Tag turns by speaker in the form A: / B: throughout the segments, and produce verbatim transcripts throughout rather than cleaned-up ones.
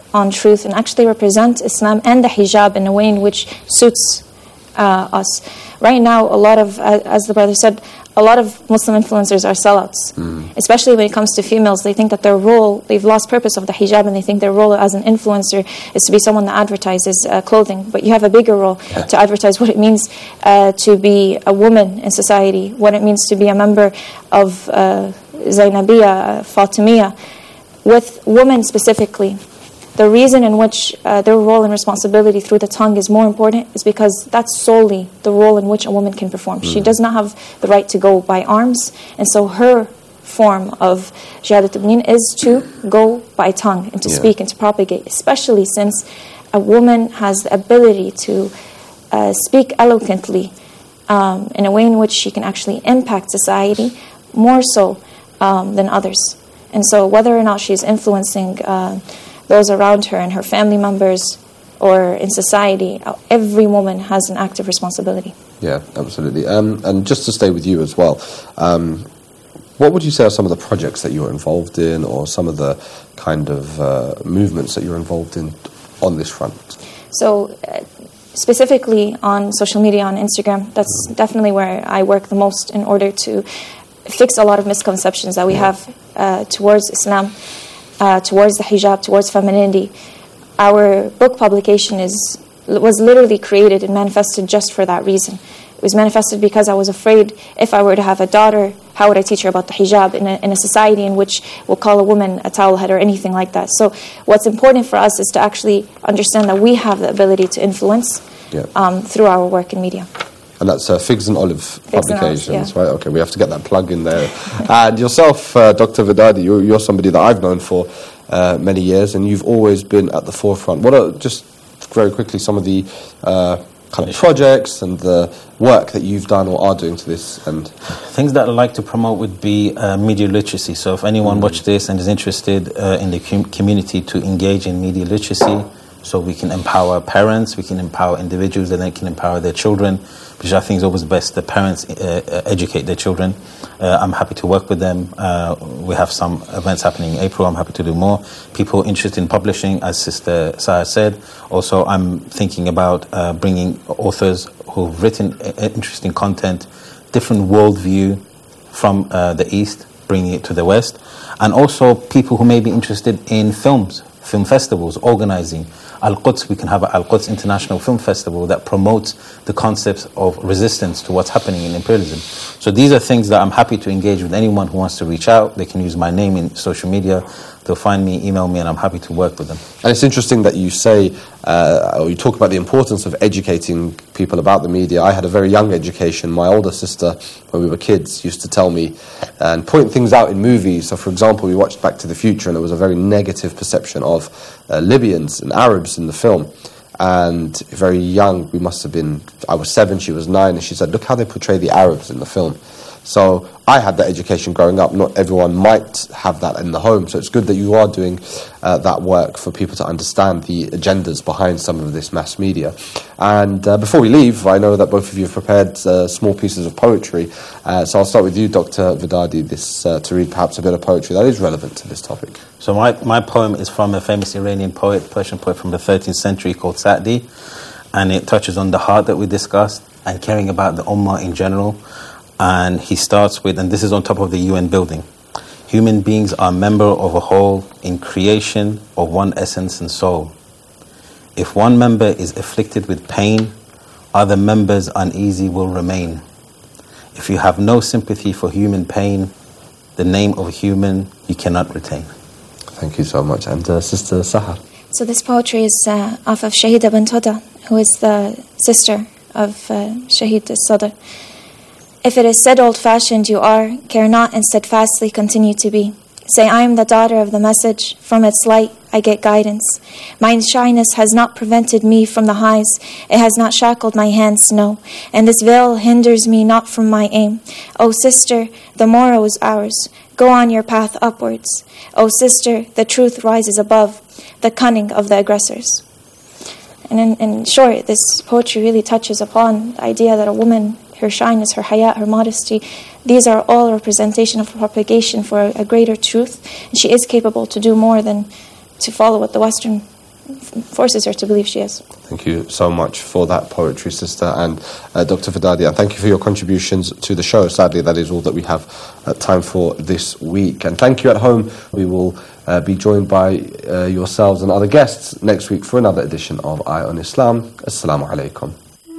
A: on truth and actually represent Islam and the hijab in a way in which suits uh, us. Right now, a lot of, uh, as the brother said, a lot of Muslim influencers are sellouts, mm. especially when it comes to females. They think that their role, they've lost purpose of the hijab, and they think their role as an influencer is to be someone that advertises uh, clothing. But you have a bigger role yeah. to advertise what it means uh, to be a woman in society, what it means to be a member of uh, Zainabiyya, uh, Fatimiyya. With women specifically, the reason in which uh, their role and responsibility through the tongue is more important is because that's solely the role in which a woman can perform. Mm. She does not have the right to go by arms, and so her form of Shahadat Tabneen is to go by tongue and to yeah. speak and to propagate, especially since a woman has the ability to uh, speak eloquently um, in a way in which she can actually impact society more so um, than others. And so whether or not she's influencing uh, those around her and her family members or in society, every woman has an active responsibility.
B: Yeah, absolutely. Um, and just to stay with you as well, um, what would you say are some of the projects that you're involved in, or some of the kind of uh, movements that you're involved in on this front?
A: So uh, specifically on social media, on Instagram, that's mm-hmm. definitely where I work the most in order to fix a lot of misconceptions that we yeah. have uh, towards Islam, uh, towards the hijab, towards femininity. Our book publication is was literally created and manifested just for that reason. It was manifested because I was afraid if I were to have a daughter, how would I teach her about the hijab in a, in a society in which we'll call a woman a towel head or anything like that. So what's important for us is to actually understand that we have the ability to influence yeah. um, through our work in media.
B: And that's uh, Figs and Olive
A: Figs
B: Publications,
A: and Olive, yeah.
B: right? Okay, we have to get that plug in there. And yourself, uh, Doctor Vidadi, you're, you're somebody that I've known for uh, many years, and you've always been at the forefront. What are, just very quickly, some of the uh, kind of projects and the work that you've done or are doing to this end?
C: Things that I'd like to promote would be uh, media literacy. So if anyone mm-hmm. watched this and is interested uh, in the com- community to engage in media literacy, so we can empower parents, we can empower individuals, and they can empower their children, which I think is always best. The parents uh, educate their children. Uh, I'm happy to work with them. Uh, we have some events happening in April. I'm happy to do more. People interested in publishing, as Sister Sarah said. Also, I'm thinking about uh, bringing authors who've written interesting content, different worldview from uh, the East, bringing it to the West. And also people who may be interested in films, film festivals, organizing. Al-Quds, we can have an Al-Quds International Film Festival that promotes the concepts of resistance to what's happening in imperialism. So these are things that I'm happy to engage with anyone who wants to reach out. They can use my name in social media. They'll find me, email me, and I'm happy to work with them.
B: And it's interesting that you say, uh, or you talk about the importance of educating people about the media. I had a very young education. My older sister, when we were kids, used to tell me and point things out in movies. So, for example, we watched Back to the Future, and there was a very negative perception of uh, Libyans and Arabs in the film. And very young, we must have been, I was seven, she was nine, and she said, look how they portray the Arabs in the film. So I had that education growing up. Not everyone might have that in the home. So it's good that you are doing uh, that work for people to understand the agendas behind some of this mass media. And uh, before we leave, I know that both of you have prepared uh, small pieces of poetry. Uh, so I'll start with you, Doctor Vidadi, this, uh, to read perhaps a bit of poetry that is relevant to this topic.
C: So my, my poem is from a famous Iranian poet, Persian poet from the thirteenth century called Sa'di. And it touches on the heart that we discussed and caring about the ummah in general. And he starts with, and this is on top of the U N building, human beings are member of a whole in creation of one essence and soul. If one member is afflicted with pain, other members uneasy will remain. If you have no sympathy for human pain, the name of a human you cannot retain.
B: Thank you so much. And uh, Sister Sahar.
A: So this poetry is uh, off of Shahida bint Huda, who is the sister of uh, Shahid al-Sadr. If it is said old-fashioned you are, care not and steadfastly continue to be. Say I am the daughter of the message, from its light I get guidance. My shyness has not prevented me from the highs, it has not shackled my hands, no, and this veil hinders me not from my aim. O sister, the morrow is ours, go on your path upwards. O sister, the truth rises above the cunning of the aggressors. And in, in short, this poetry really touches upon the idea that a woman, her shyness, her hayat, her modesty, these are all a representation of propagation for a greater truth. And she is capable to do more than to follow what the Western forces her to believe she is.
B: Thank you so much for that poetry, sister, and uh, Doctor Fadadi, and thank you for your contributions to the show. Sadly, that is all that we have uh, time for this week. And thank you at home. We will uh, be joined by uh, yourselves and other guests next week for another edition of Eye on Islam. Assalamu alaikum.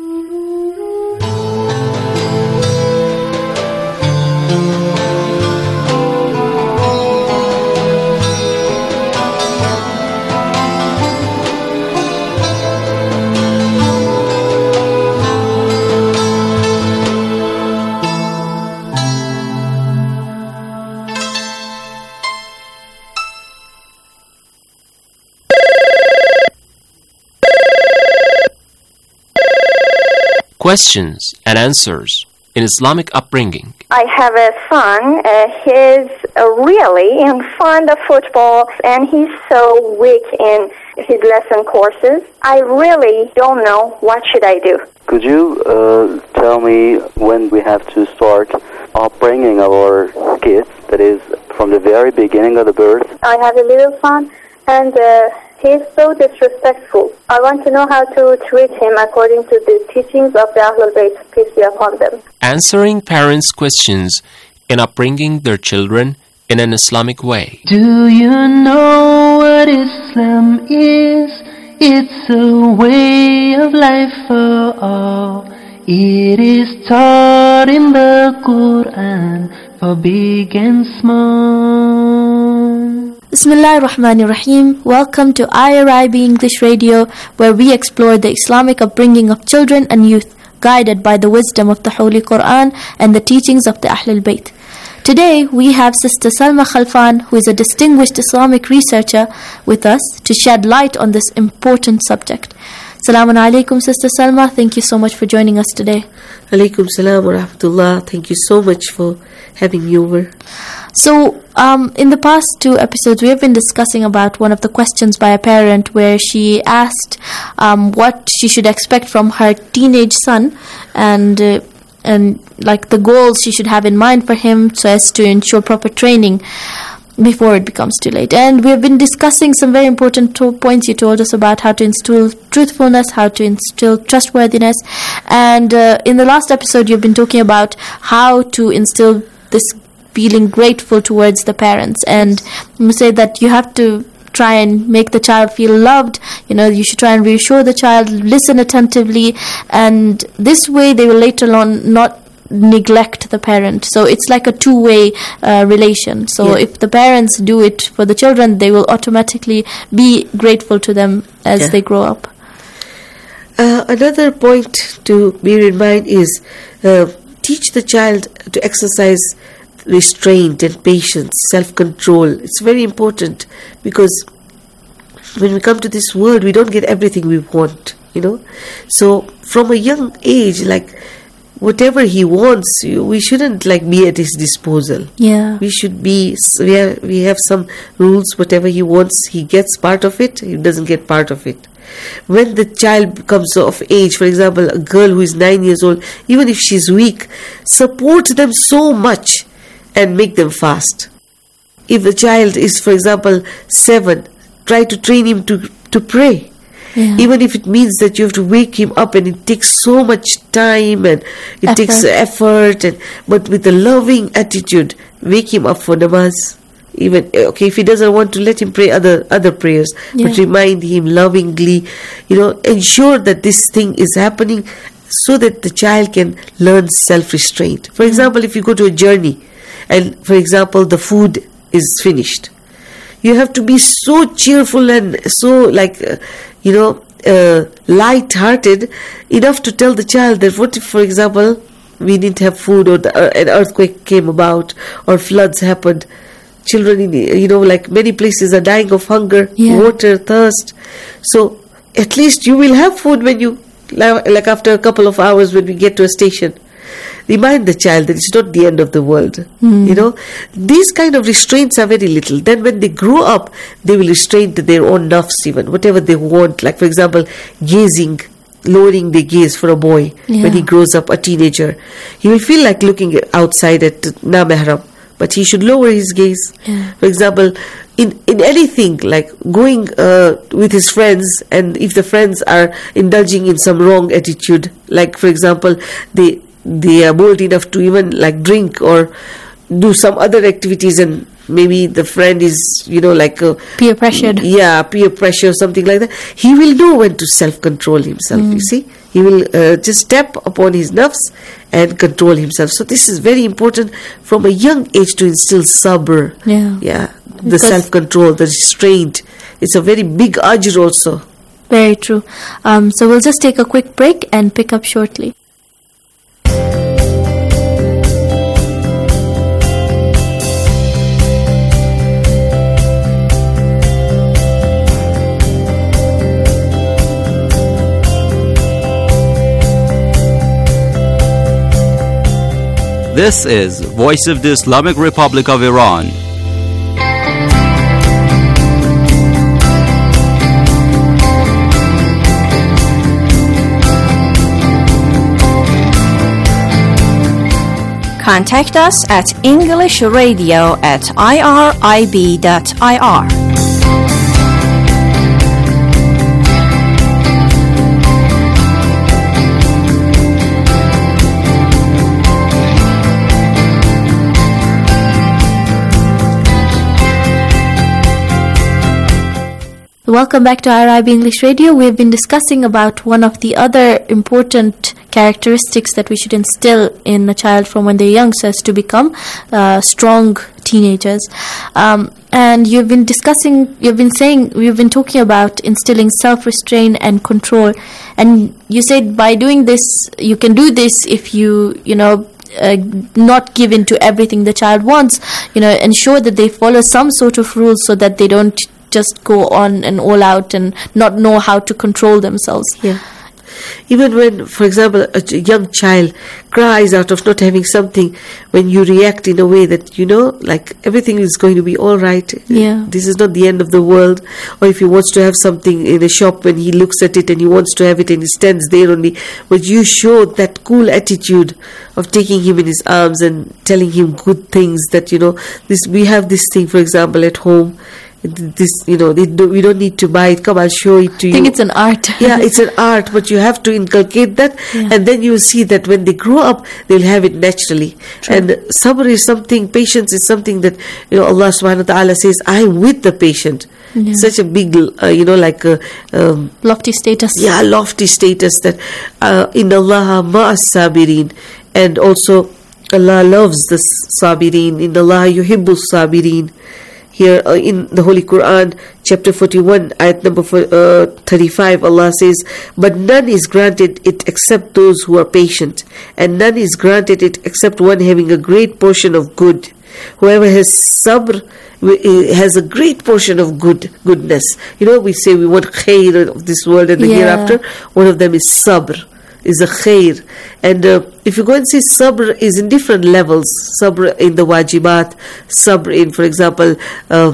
D: Questions and answers in Islamic upbringing.
E: I have a son. Uh, he's uh, really fond of football, and he's so weak in his lesson courses. I really don't know what should I do.
F: Could you uh, tell me when we have to start upbringing our kids, that is, from the very beginning of the birth?
E: I have a little son, and uh, he's so disrespectful. I want to know how to treat him according to the teachings of the Ahlul Bayt, peace be upon them.
D: Answering parents' questions in upbringing their children in an Islamic way.
G: Do you know what Islam is? It's a way of life for all. It is taught in the Quran for big and small.
H: Bismillahir Rahmanir Rahim. Welcome to I R I B English Radio, where we explore the Islamic upbringing of children and youth, guided by the wisdom of the Holy Quran and the teachings of the Ahlul Bayt. Today we have Sister Salma Khalfan, who is a distinguished Islamic researcher, with us to shed light on this important subject. Assalamu alaikum, Sister Salma. Thank you so much for joining us today.
I: Alaikum salam wa rahmatullah. Thank you so much for having me over.
H: So, um, in the past two episodes, we have been discussing about one of the questions by a parent where she asked um, what she should expect from her teenage son, and uh, and like the goals she should have in mind for him so as to ensure proper training before it becomes too late. And we have been discussing some very important to- points. You told us about how to instill truthfulness, how to instill trustworthiness, and uh, in the last episode you've been talking about how to instill this feeling grateful towards the parents, and you say that you have to try and make the child feel loved. You know, you should try and reassure the child, listen attentively, and this way they will later on not neglect the parent. So it's like a two-way uh, relation. So
I: yeah.
H: if the parents do it for the children, they will automatically be grateful to them as
I: yeah.
H: they grow up.
I: Uh, another point to bear in mind is uh, teach the child to exercise restraint and patience, self-control. It's very important, because when we come to this world, we don't get everything we want, you know. So from a young age, like whatever he wants, we shouldn't like be at his disposal.
H: Yeah.
I: We should be, we have, we have some rules. Whatever he wants, he gets part of it, he doesn't get part of it. When the child comes of age, for example, a girl who is nine years old, even if she's weak, support them so much and make them fast. If the child is, for example, seven, try to train him to, to pray.
H: Yeah.
I: Even if it means that you have to wake him up and it takes so much time and it
H: Effort.
I: takes effort, and but with a loving attitude, wake him up for namaz. Even okay, if he doesn't want to, let him pray other other prayers,
H: Yeah.
I: but remind him lovingly. You know, ensure that this thing is happening so that the child can learn self-restraint. For example, if you go to a journey, and for example the food is finished, you have to be so cheerful and so like uh, you know uh, light-hearted enough to tell the child that what if, for example, we didn't have food, or the, uh, an earthquake came about, or floods happened. Children in, you know, like many places are dying of hunger,
H: Yeah.
I: water, thirst. So at least you will have food when you, like after a couple of hours when we get to a station. Remind the child that it's not the end of the world.
H: Mm.
I: You know, these kind of restraints are very little. Then when they grow up, they will restrain to their own nafs even, whatever they want. Like for example, gazing, lowering the gaze for a boy
H: Yeah.
I: when he grows up, a teenager. He will feel like looking outside at na-mahram. but he should lower his gaze.
H: Yeah.
I: For example, in, in anything, like going uh, with his friends, and if the friends are indulging in some wrong attitude, like for example, they they are bold enough to even like drink or do some other activities, and maybe the friend is, you know, like a,
H: peer pressured.
I: Yeah, peer pressure, something like that. He will know when to self-control himself,
H: Mm.
I: you see. He will uh, just step upon his nafs and control himself. So this is very important from a young age to instill sabr.
H: Yeah.
I: Yeah, the
H: Because-
I: self-control, the restraint. It's a very big ajr also.
H: Very true. Um, so we'll just take a quick break and pick up shortly.
J: This is Voice of the Islamic Republic of Iran.
K: Contact us at English Radio at irib dot I R.
H: Welcome back to I R I B English Radio. We've been discussing about one of the other important characteristics that we should instill in a child from when they're young, so as to become uh, strong teenagers. Um, and you've been discussing, you've been saying, we've been talking about instilling self-restraint and control. And you said by doing this, you can do this if you, you know, Uh, not give in to everything the child wants, you know, ensure that they follow some sort of rules so that they don't just go on and all out and not know how to control themselves.
I: Yeah. Even when, for example, a ch- young child cries out of not having something, when you react in a way that, you know, like everything is going to be all right.
H: Yeah.
I: This is not the end of the world. Or if he wants to have something in a shop, when he looks at it and he wants to have it and he stands there only, but you show that cool attitude of taking him in his arms and telling him good things that, you know, this, we have this thing, for example, at home. This, you know, they do, we don't need to buy it. Come, I'll show it to you.
H: I think it's an art.
I: Yeah, it's an art, but you have to inculcate that,
H: Yeah.
I: and then you will see that when they grow up, they'll have it naturally.
H: True.
I: And sabr is something, patience is something that, you know, Allah subhanahu wa ta'ala says, I am with the patient.
H: Yeah.
I: Such a big, uh, you know, like a um,
H: Lofty status.
I: yeah, lofty status that uh, in Allah ma'as sabirin, and also Allah loves the sabirin. In Allah yuhibbu sabirin. Here uh, in the Holy Quran, chapter forty-one, ayat number uh, thirty-five, Allah says, but none is granted it except those who are patient, and none is granted it except one having a great portion of good. Whoever has sabr has a great portion of good goodness. You know, we say we want khair of this world and the
H: Yeah.
I: hereafter. One of them is sabr, is a khair. And uh, if you go and see, sabr is in different levels. Sabr in the wajibat, sabr in, for example, uh,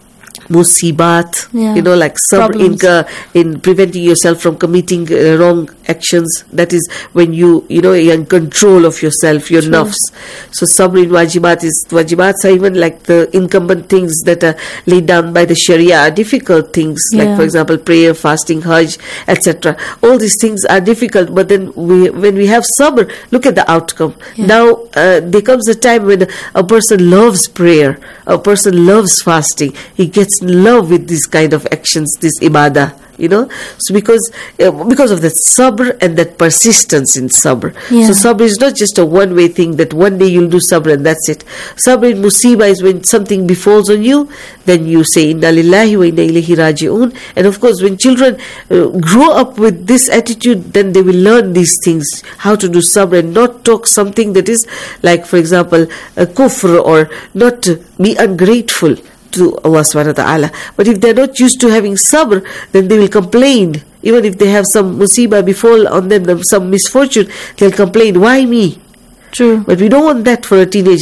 I: musibat,
H: Yeah.
I: you know, like sabr in,
H: Problems.
I: uh, in preventing yourself from committing uh, wrong actions. That is when you, you know, you're in control of yourself, your
H: True.
I: nafs. So sabr in wajibat is, wajibats are even like the incumbent things that are laid down by the Sharia, difficult things, like
H: Yeah.
I: for example, prayer, fasting, hajj, et cetera. All these things are difficult, but then we, when we have sabr, look at the outcome.
H: Yeah.
I: Now, uh, there comes a time when a person loves prayer, a person loves fasting, he gets in love with this kind of actions, this ibadah, you know. So because uh, because of that sabr and that persistence in sabr.
H: Yeah.
I: So sabr is not just a one way thing that one day you'll do sabr and that's it. Sabr in musibah is when something befalls on you, then you say inna lillahi wa inna ilayhi raji'un. And of course, when children uh, grow up with this attitude, then they will learn these things, how to do sabr and not talk something that is like, for example, a kufr, or not be ungrateful to Allah subhanahu wa ta'ala. But if they're not used to having sabr, then they will complain. Even if they have some musibah befall on them, some misfortune, they'll complain, why me?
H: True.
I: But we don't want that for a teenager.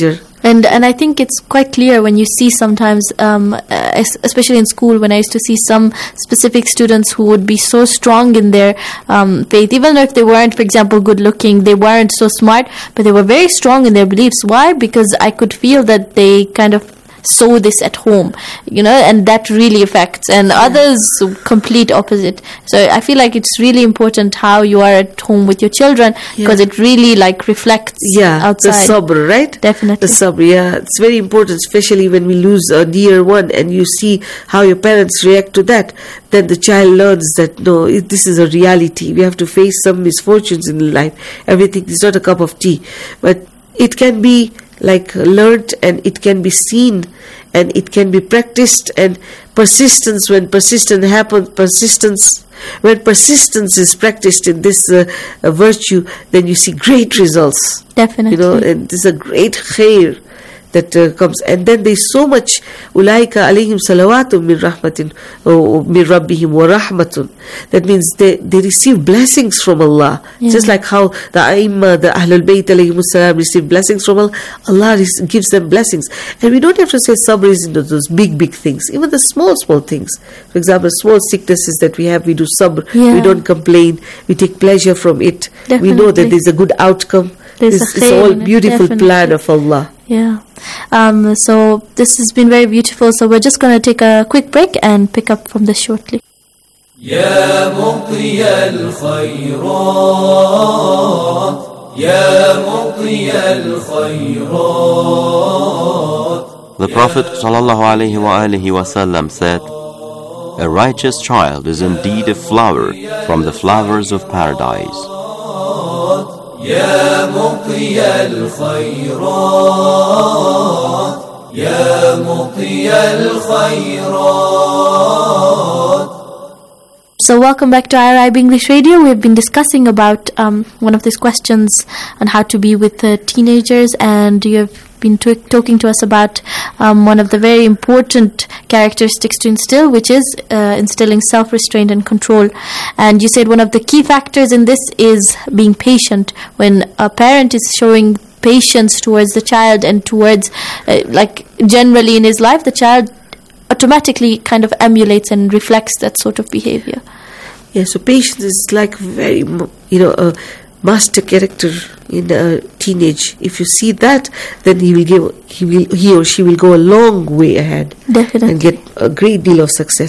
H: And and I think it's quite clear when you see sometimes, um, es- especially in school, when I used to see some specific students who would be so strong in their um, faith, even if they weren't, for example, good looking, they weren't so smart, but they were very strong in their beliefs. Why? Because I could feel that they kind of sow this at home, you know, and that really affects. And yeah. others, complete opposite. So I feel like it's really important how you are at home with your children, because yeah. it really like reflects
I: yeah,
H: outside.
I: The sabr, right?
H: Definitely.
I: The sabr, yeah. It's very important, especially when we lose a dear one and you see how your parents react to that. Then the child learns that, no, it, this is a reality. We have to face some misfortunes in life. Everything is not a cup of tea. But it can be like learned, and it can be seen, and it can be practiced, and persistence, when persistence happens, persistence, when persistence is practiced in this uh, uh, virtue, then you see great results.
H: Definitely.
I: You know, and this is a great khair that uh, comes. And then there's so much, ulaika alayhim salawatun min rahmatin, or min rabbihim wa rahmatun. That means they, they receive blessings from Allah. Yeah. Just like how the Aimma, the Ahlul Bayt alayhim salam receive blessings from Allah, Allah res- gives them blessings. And we don't have to say sabr is into those big, big things. Even the small, small things. For example, small sicknesses that we have, we do sabr.
H: Yeah.
I: We don't complain. We take pleasure from it.
H: Definitely.
I: We know that there's a good outcome.
H: There's
I: It's,
H: a
I: it's all
H: khair,
I: beautiful
H: definitely.
I: plan of Allah.
H: Yeah. Um, so this has been very beautiful. So we're just going to take a quick break and pick up from this shortly.
L: يا مطي الخيرات يا مطي الخيرات.
M: The Prophet ﷺ said, "A righteous child is indeed a flower from the flowers of paradise."
L: يا مطي الخيرات يا مطي الخيرات.
H: So welcome back to I R I B English Radio. We've been discussing about um, one of these questions on how to be with uh, teenagers, and you have been t- talking to us about um, one of the very important characteristics to instill, which is uh, instilling self-restraint and control. And you said one of the key factors in this is being patient. When a parent is showing patience towards the child and towards, uh, like generally in his life, the child automatically kind of emulates and reflects that sort of behavior.
I: Yeah, so patience is like very, you know, a master character in a teenage. If you see that, then he will give, he will, he or she will go a long way ahead.
H: Definitely.
I: And get a great deal of success.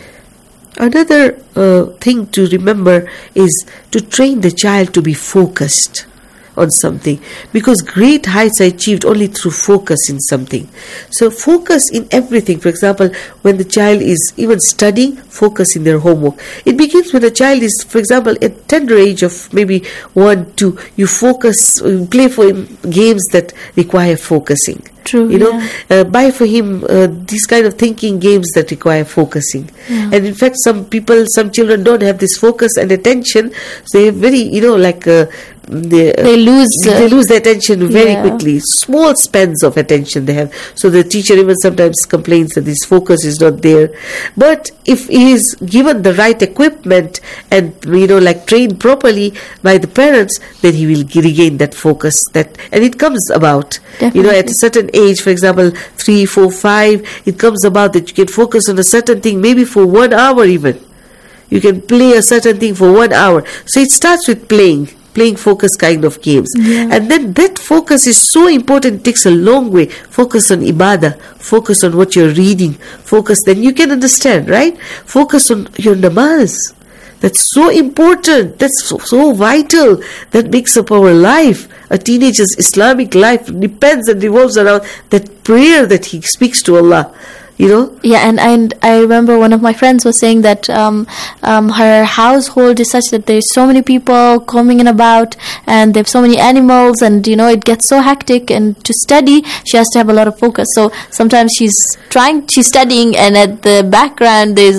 I: Another uh, thing to remember is to train the child to be focused on something, because great heights are achieved only through focus in something. So focus in everything. For example, when the child is even studying, focus in their homework. It begins when a child is, for example, at tender age of maybe one, two, you focus, play for him games that require focusing.
H: True,
I: you know,
H: yeah.
I: uh, buy for him uh, these kind of thinking games that require focusing.
H: Yeah.
I: And in fact, some people, some children don't have this focus and attention. So they very, you know, like uh, they, uh,
H: they lose uh,
I: they lose their attention very
H: yeah.
I: quickly. Small spans of attention they have. So the teacher even sometimes complains that this focus is not there. But if he is given the right equipment and, you know, like trained properly by the parents, then he will regain that focus. That and it comes about.
H: Definitely.
I: You know, at a certain age, for example, three, four, five, it comes about that you can focus on a certain thing, maybe for one hour even. You can play a certain thing for one hour. So it starts with playing, playing focus kind of games.
H: Yeah.
I: And then that focus is so important, it takes a long way. Focus on ibadah, focus on what you're reading, focus, then you can understand, right? Focus on your namaz. That's so important. That's so, so vital. That makes up our life. A teenager's Islamic life depends and revolves around that prayer that he speaks to Allah. You know?
H: Yeah, and, and I remember one of my friends was saying that um, um, her household is such that there's so many people coming in about, and they have so many animals, and you know, it gets so hectic, and to study she has to have a lot of focus. So sometimes she's trying she's studying, and at the background there's like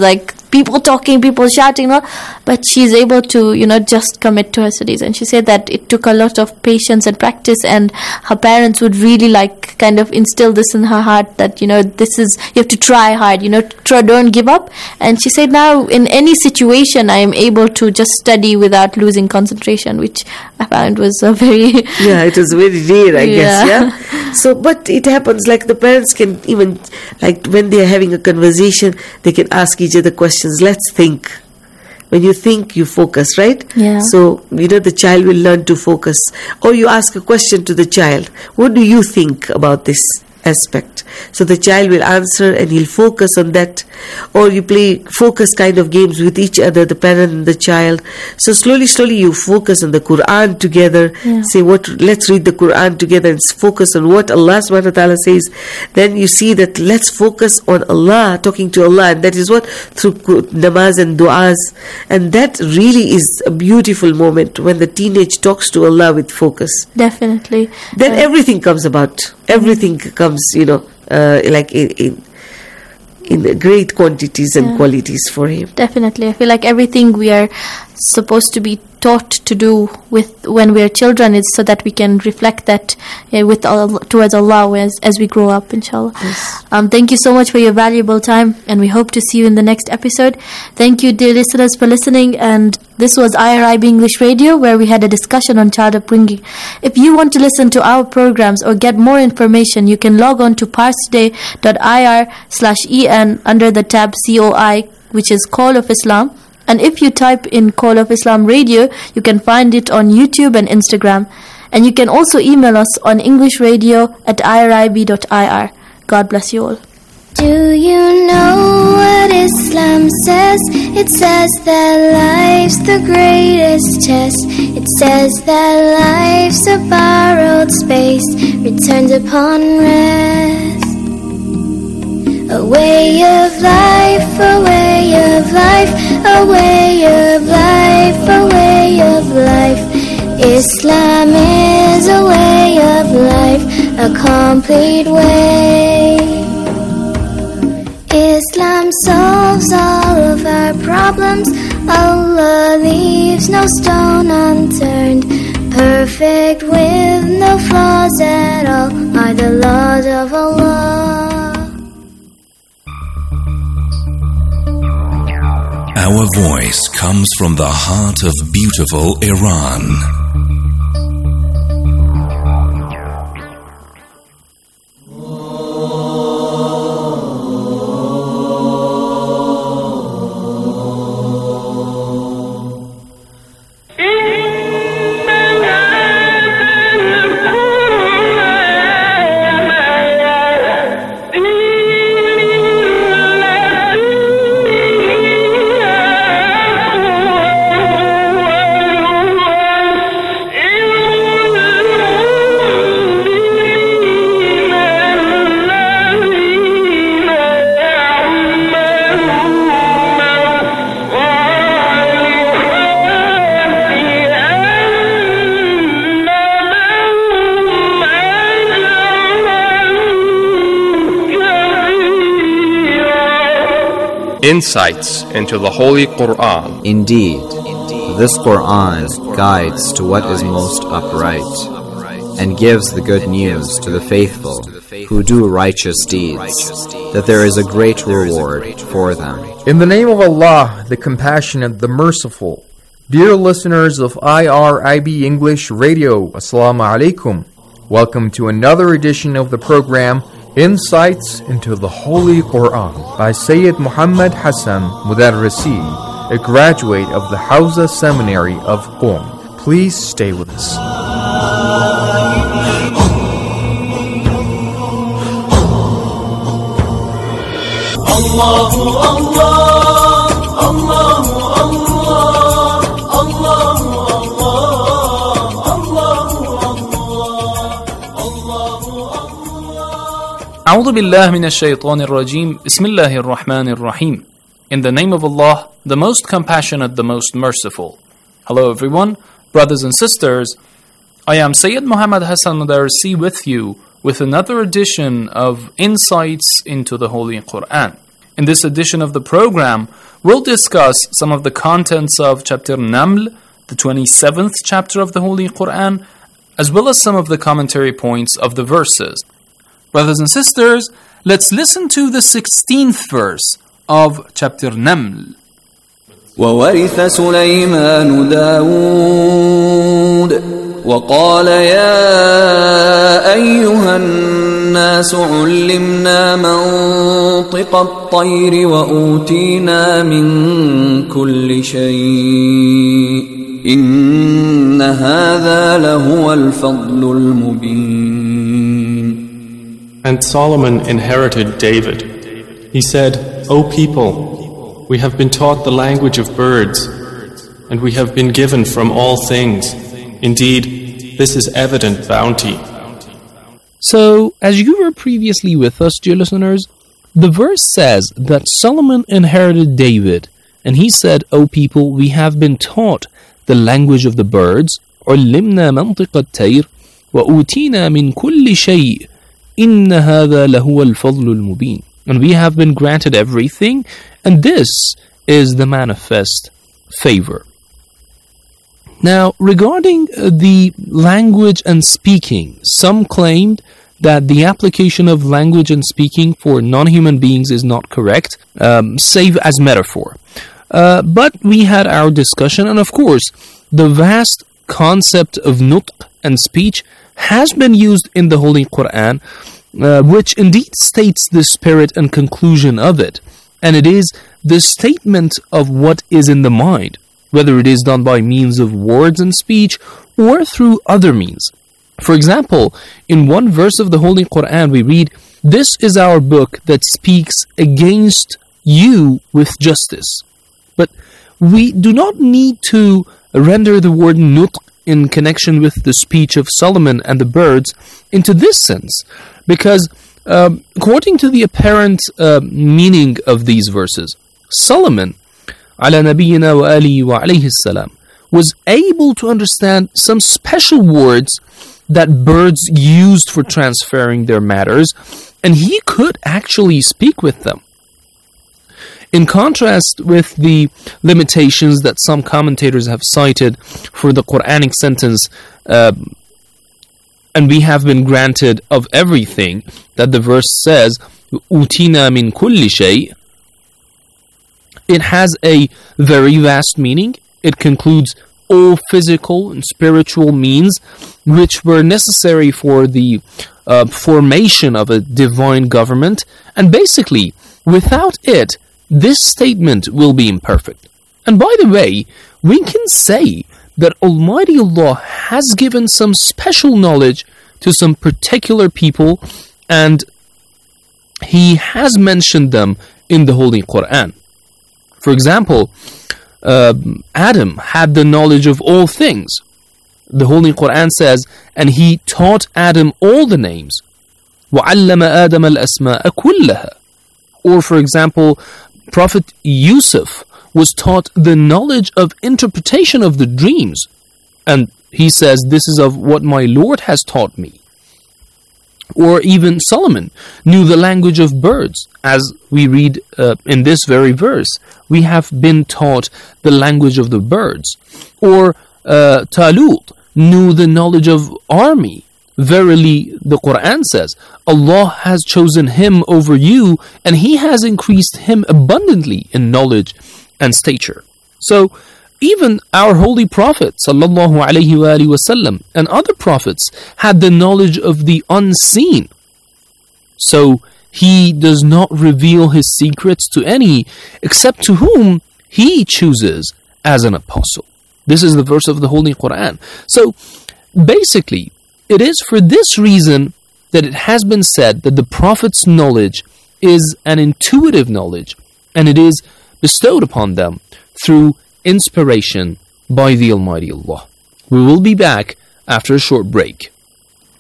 H: people talking, people shouting, no? But she's able to, you know, just commit to her studies. And she said that it took a lot of patience and practice, and her parents would really like kind of instill this in her heart that, you know, this is, you have to try hard, you know, try, don't give up. And she said now in any situation I am able to just study without losing concentration, which I found was a very...
I: yeah, it was very rare, I
H: yeah.
I: guess, yeah. So, but it happens, like the parents can even, like when they are having a conversation, they can ask each other questions. Let's think. When you think, you focus, right?
H: Yeah.
I: So, you know, the child will learn to focus. Or you ask a question to the child. What do you think about this aspect? So the child will answer and he'll focus on that. Or you play focus kind of games with each other, the parent and the child. So slowly, slowly you focus on the Quran together.
H: Yeah.
I: Say, what? Let's read the Quran together and focus on what Allah subhanahu wa ta'ala says. Then you see that let's focus on Allah, talking to Allah. And that is what? Through namaz and du'as. And that really is a beautiful moment when the teenage talks to Allah with focus.
H: Definitely.
I: Then
H: uh,
I: everything comes about. Everything comes, you know, uh, like in, in in great quantities and
H: yeah.
I: qualities for him.
H: Definitely. I feel like everything we are supposed to be taught to do with when we are children is so that we can reflect that uh, with Allah, towards Allah as, as we grow up, inshallah.
I: Yes.
H: Um, thank you so much for your valuable time, and we hope to see you in the next episode. Thank you, dear listeners, for listening. And this was I R I B English Radio, where we had a discussion on child upbringing. If you want to listen to our programs or get more information, you can log on to parstoday.ir slash en under the tab C O I, which is Call of Islam. And if you type in Call of Islam Radio, you can find it on YouTube and Instagram. And you can also email us on englishradio at I R I B dot I R. God bless you all.
N: Do you know what Islam says? It says that life's the greatest test. It says that life's a borrowed space, returned upon rest. A way of life, a way of life, a way of life, a way of life. Islam is a way of life, a complete way. Islam solves all of our problems. Allah leaves no stone unturned. Perfect with no flaws at all are the laws of Allah.
O: Our voice comes from the heart of beautiful Iran.
D: Insights into the Holy Quran.
P: Indeed, this Quran guides to what is most upright and gives the good news to the faithful who do righteous deeds, that there is a great reward for them.
Q: In the name of Allah, the Compassionate, the Merciful. Dear listeners of I R I B English Radio, Assalamu alaikum. Welcome to another edition of the program Insights into the Holy Quran by Sayyid Muhammad Hassan Mudarrisi, a graduate of the Hawza Seminary of Qom. Please stay with us.
L: Allahu Allah, Allahu Allah, Allahu
R: A'udhu billahi minash shaitanir rajim. Bismillahir rahmanir rahim. In the name of Allah, the most compassionate, the most merciful. Hello everyone, brothers and sisters. I am Sayyid Muhammad Hassan Mudarrisi with you with another edition of Insights into the Holy Quran. In this edition of the program, we'll discuss some of the contents of chapter Naml, the twenty-seventh chapter of the Holy Quran, as well as some of the commentary points of the verses. Brothers and sisters, let's listen to the sixteenth verse of chapter Naml.
L: وورث سليمان داود وقال يا أيها الناس علمنا منطق الطير وأوتينا من كل شيء إن هذا لهو الفضل المبين.
S: And Solomon inherited David. He said, O people, we have been taught the language of birds, and we have been given from all things. Indeed, this is evident bounty.
T: So, as you were previously with us, dear listeners, the verse says that Solomon inherited David, and he said, O people, we have been taught the language of the birds, عُلِّمْنَا مَنْطِقَ الطَّيْرِ وَأُوتِينَا مِنْ كُلِّ شَيْءٍ إِنَّ هَذَا لَهُوَ الْفَضْلُ الْمُبِينُ. And we have been granted everything, and this is the manifest favor. Now, regarding the language and speaking, some claimed that the application of language and speaking for non-human beings is not correct, um, save as metaphor. Uh, but we had our discussion, and of course, the vast concept of nutq and speech has been used in the Holy Quran, uh, which indeed states the spirit and conclusion of it. And it is the statement of what is in the mind, whether it is done by means of words and speech or through other means. For example, in one verse of the Holy Quran we read, "This is our book that speaks against you with justice." But we do not need to render the word nutq in connection with the speech of Solomon and the birds into this sense, because Um, according to the apparent uh, meaning of these verses, Solomon ala nabiyyina wa alihi wa alayhi salam was able to understand some special words that birds used for transferring their matters, and he could actually speak with them. In contrast with the limitations that some commentators have cited for the Quranic sentence, uh, and we have been granted of everything, that the verse says, "Utina min kulli shay." It has a very vast meaning. It concludes all physical and spiritual means which were necessary for the uh, formation of a divine government, and basically, without it, this statement will be imperfect. And by the way, we can say that Almighty Allah has given some special knowledge to some particular people, and He has mentioned them in the Holy Quran. For example, uh, Adam had the knowledge of all things. The Holy Quran says, and He taught Adam all the names. وَعَلَّمَ آدَمَ الْأَسْمَاءَ كُلَّهَا. Or for example, Prophet Yusuf was taught the knowledge of interpretation of the dreams. And he says, this is of what my Lord has taught me. Or even Solomon knew the language of birds. As we read uh, in this very verse, we have been taught the language of the birds. Or uh, Talut knew the knowledge of army. Verily, the Quran says, Allah has chosen him over you, and He has increased him abundantly in knowledge and stature. So, even our Holy Prophet sallallahu alaihi wasallam and other prophets had the knowledge of the unseen. So, He does not reveal His secrets to any except to whom He chooses as an apostle. This is the verse of the Holy Quran. So, basically, it is for this reason that it has been said that the Prophet's knowledge is an intuitive knowledge, and it is bestowed upon them through inspiration by the Almighty Allah. We will be back after a short break.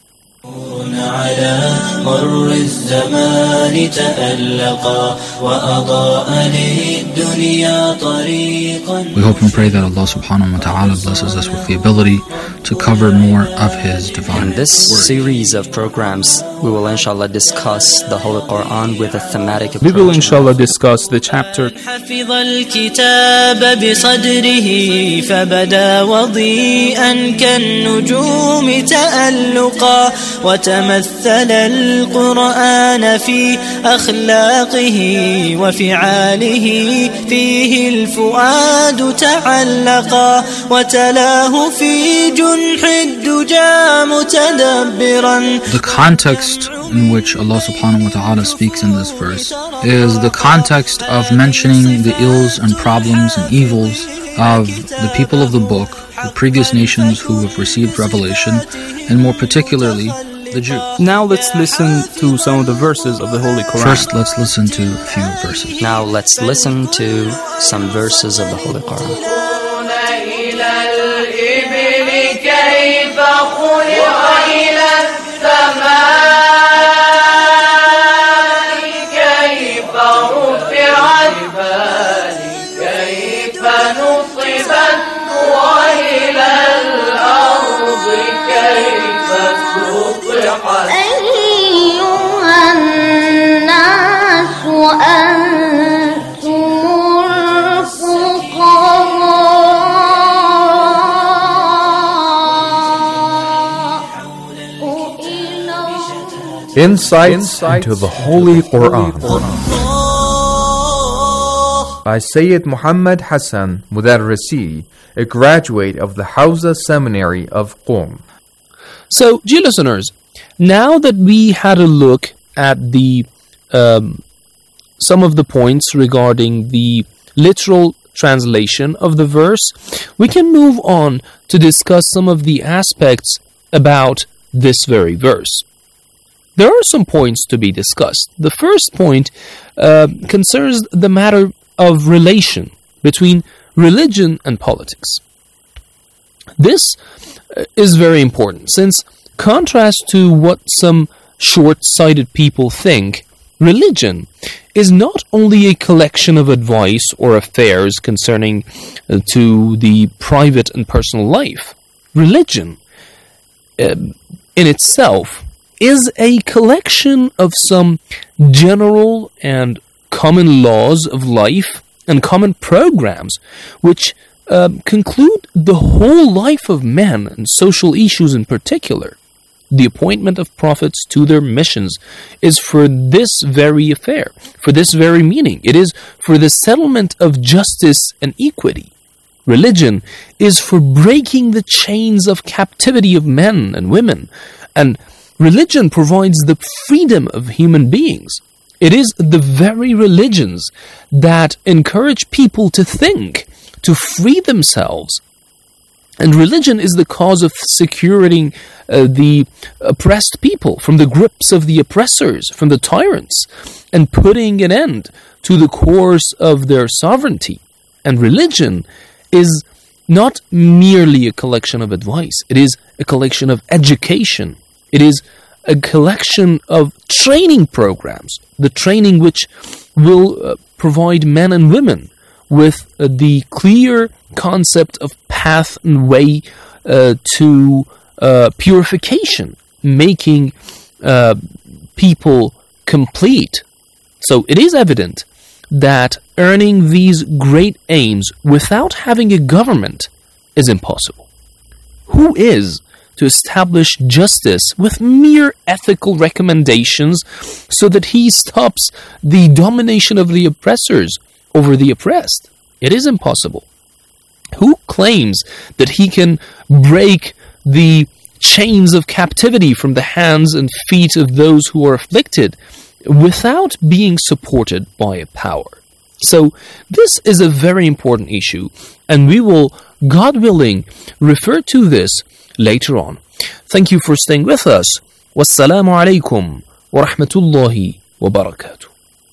U: على مر الزمان تألقا وأضاء للدنيا طريقا.
V: We hope and pray that Allah subhanahu wa ta'ala blesses us with the ability to cover more of His divine
W: In this
V: word.
W: series of programs, we will inshallah discuss the Holy Quran with a thematic approach.
R: We will inshallah discuss the chapter
U: حفظ الكتاب بصدره فبدا وضيئا كالنجوم تألقا وتمثل القرآن في أخلاقه وفعاله فيه الفؤاد تعلقا وتلاه في جنح الدجى متدبرا.
V: The context in which Allah subhanahu wa ta'ala speaks in this verse is the context of mentioning the ills and problems and evils of the people of the book, the previous nations who have received revelation, and more particularly the Jews.
R: Now let's listen to some of the verses of the Holy Quran.
V: First, let's listen to a few verses.
W: Now let's listen to some verses of the Holy Quran.
N: أيها الناس أنتم الفقراء.
Q: Insights into the Holy Quran by Sayyid Muhammad Hassan Mudarrisi, a graduate of the Hawza Seminary of Qom.
T: So, dear listeners, now that we had a look at the um, some of the points regarding the literal translation of the verse, we can move on to discuss some of the aspects about this very verse. There are some points to be discussed. The first point uh, concerns the matter of relation between religion and politics. This is very important, since, contrast to what some short-sighted people think, religion is not only a collection of advice or affairs concerning uh, to the private and personal life. Religion, uh, in itself, is a collection of some general and common laws of life and common programs which uh, conclude the whole life of men and social issues in particular. The appointment of prophets to their missions is for this very affair, for this very meaning. It is for the settlement of justice and equity. Religion is for breaking the chains of captivity of men and women, and religion provides the freedom of human beings. It is the very religions that encourage people to think, to free themselves. And religion is the cause of securing uh, the oppressed people from the grips of the oppressors, from the tyrants, and putting an end to the course of their sovereignty. And religion is not merely a collection of advice. It is a collection of education. It is a collection of training programs, the training which will uh, provide men and women with uh, the clear concept of path and way uh, to uh, purification, making uh, people complete. So it is evident that earning these great aims without having a government is impossible. Who is to establish justice with mere ethical recommendations so that he stops the domination of the oppressors over the oppressed? It is impossible. Who claims that he can break the chains of captivity from the hands and feet of those who are afflicted without being supported by a power? So this is a very important issue, and we will, God willing, refer to this later on. Thank you for staying with us. Wassalamu alaikum wa rahmatullahi wa barakatuh.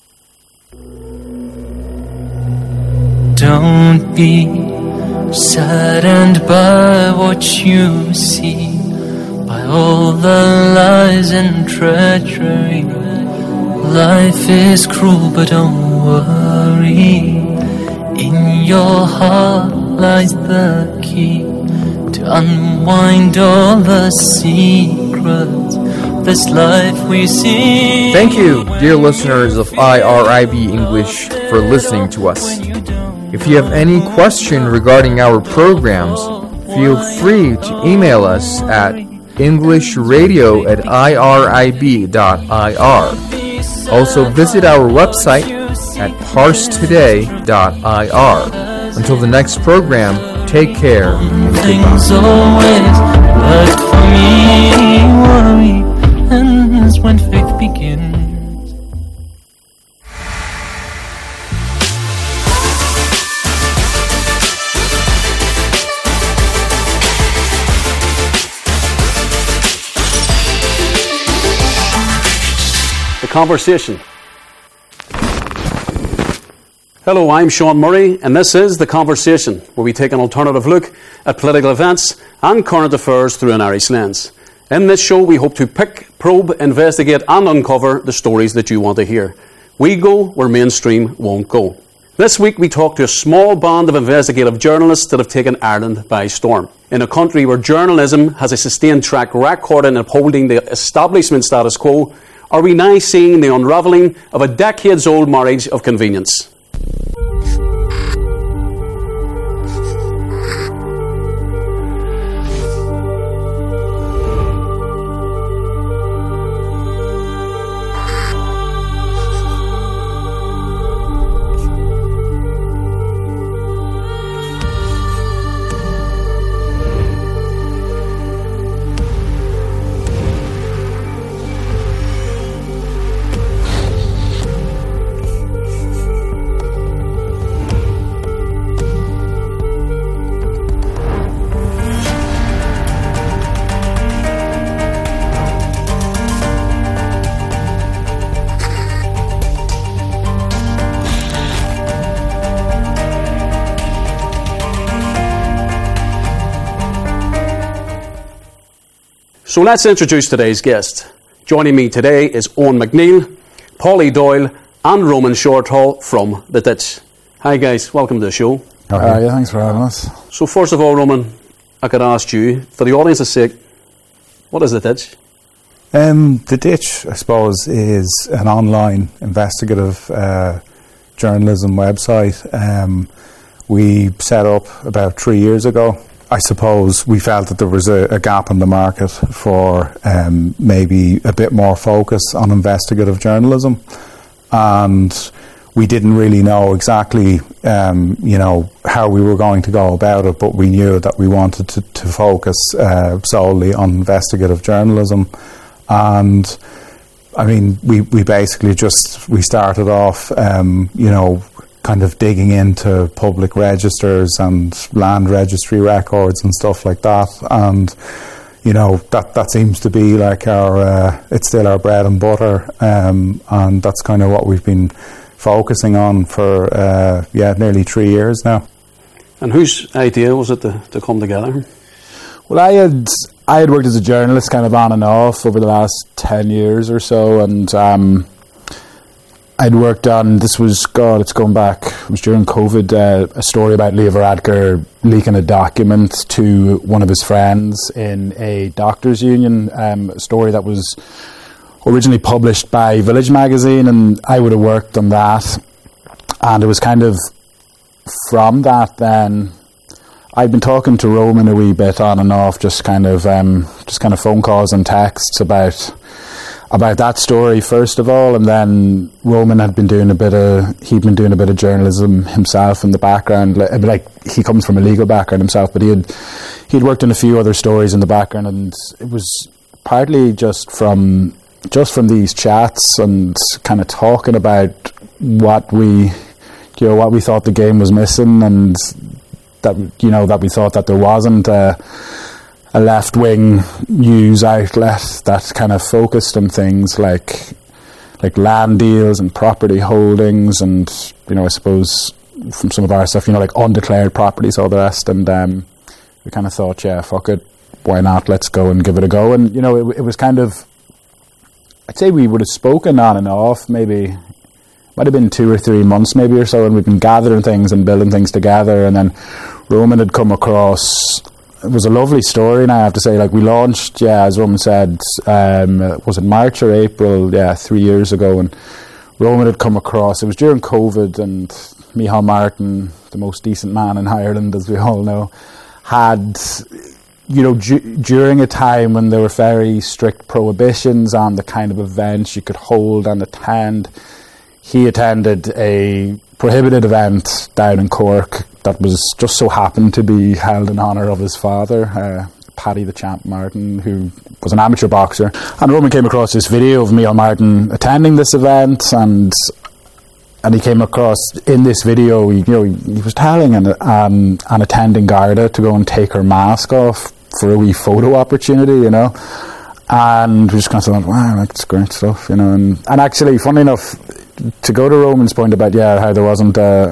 U: Don't be saddened by what you see.
G: by all the lies and treachery. Life is cruel, but don't worry. In your heart lies the key to unwind all the secrets of this life we see.
Q: Thank you, dear listeners of I R I B English, for listening to us. If you have any question regarding our programs, feel free to email us at englishradio at irib dot I R. Also visit our website at parse today dot I R. Until the next program, take care and
G: Things
Q: goodbye.
G: always work for me. Worry ends when faith begins.
A: The Conversation. Hello, I'm Sean Murray, and this is The Conversation, where we take an alternative look at political events and current affairs through an Irish lens. In this show, we hope to pick, probe, investigate and uncover the stories that you want to hear. We go where mainstream won't go. This week, we talk to a small band of investigative journalists that have taken Ireland by storm. In a country where journalism has a sustained track record in upholding the establishment status quo, are we now seeing the unravelling of a decades-old marriage of convenience? So let's introduce today's guest. Joining me today is Owen McNeil, Paulie Doyle and Roman Shorthall from The Ditch. Hi guys, welcome to the show.
B: How are you? Thanks for having us.
A: So first of all, Roman, I could ask you, for the audience's sake, what is The Ditch?
B: Um, The Ditch, I suppose, is an online investigative uh, journalism website. Um, we set up about three years ago. I suppose we felt that there was a, a gap in the market for um, maybe a bit more focus on investigative journalism, and we didn't really know exactly, um, you know, how we were going to go about it. But we knew that we wanted to, to focus uh, solely on investigative journalism, and I mean, we we basically just we started off, um, you know, kind of digging into public registers and land registry records and stuff like that, and you know that that seems to be like our uh, it's still our bread and butter, um, and that's kind of what we've been focusing on for uh, yeah nearly three years now.
A: And whose idea was it to, to come together?
B: Well, I had I had worked as a journalist kind of on and off over the last ten years or so, and um, I'd worked on, this was, God, it's going back, it was during COVID, uh, a story about Leo Varadkar leaking a document to one of his friends in a doctors' union, um, a story that was originally published by Village magazine, and I would have worked on that. And it was kind of from that then, I'd been talking to Roman a wee bit on and off, just kind of, um, just kind of phone calls and texts about about that story first of all, and then Roman had been doing a bit of he'd been doing a bit of journalism himself in the background. Like, like he comes from a legal background himself, but he had he'd worked on a few other stories in the background, and it was partly just from just from these chats and kind of talking about what we you know what we thought the game was missing, and that you know that we thought that there wasn't a a left-wing news outlet that kind of focused on things like like land deals and property holdings, and you know I suppose from some of our stuff, you know like undeclared properties, all the rest. And um, we kind of thought, yeah, fuck it, why not? Let's go and give it a go. And, you know, it, it was kind of, I'd say we would have spoken on and off, maybe, might have been two or three months maybe or so, and we've been gathering things and building things together. And then Roman had come across, it was a lovely story, and I have to say, like, we launched, yeah, as Roman said, um, was it March or April, yeah, three years ago, and Roman had come across, it was during COVID, and Micheál Martin, the most decent man in Ireland, as we all know, had, you know, du- during a time when there were very strict prohibitions on the kind of events you could hold and attend, he attended a prohibited event down in Cork that was just so happened to be held in honour of his father, uh, Paddy the Champ Martin, who was an amateur boxer. And Roman came across this video of Micheál Martin attending this event, and and he came across in this video, he, you know, he, he was telling an, um, an attending Garda to go and take her mask off for a wee photo opportunity, you know. And we just kind of thought, wow, like, it's great stuff, you know. And, and actually, funny enough, to go to Roman's point about, yeah, how there wasn't uh,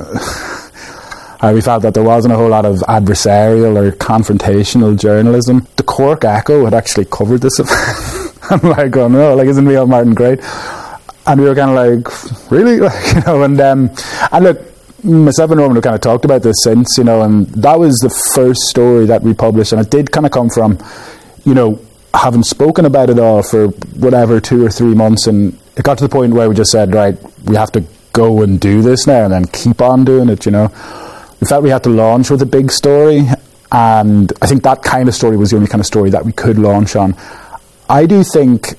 B: how we felt that there wasn't a whole lot of adversarial or confrontational journalism. The Cork Echo had actually covered this event. I'm like, going, no, like, isn't Micheál Martin great? And we were kind of like, really? Like, you know, and, um, and look, myself and Roman have kind of talked about this since, you know, and that was the first story that we published, and it did kind of come from, you know, having spoken about it all for whatever, two or three months, and it got to the point where we just said, right, we have to go and do this now and then keep on doing it, you know. We felt we had to launch with a big story, and I think that kind of story was the only kind of story that we could launch on. I do think,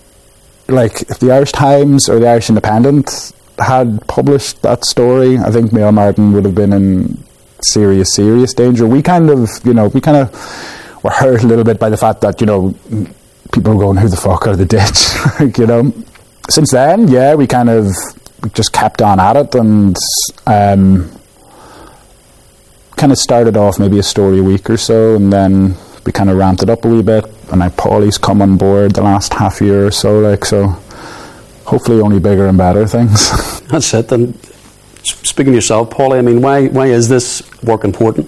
B: like, if the Irish Times or the Irish Independent had published that story, I think Micheál Martin would have been in serious, serious danger. We kind of, you know, we kind of were hurt a little bit by the fact that, you know, people were going, who the fuck are the ditch? Like, you know. Since then, yeah, we kind of we just kept on at it, and um, kind of started off maybe a story a week or so, and then we kind of ramped it up a wee bit, and now Paulie's come on board the last half year or so, like, so hopefully only bigger and better things.
A: That's it. And speaking of yourself, Paulie, I mean, why why is this work important?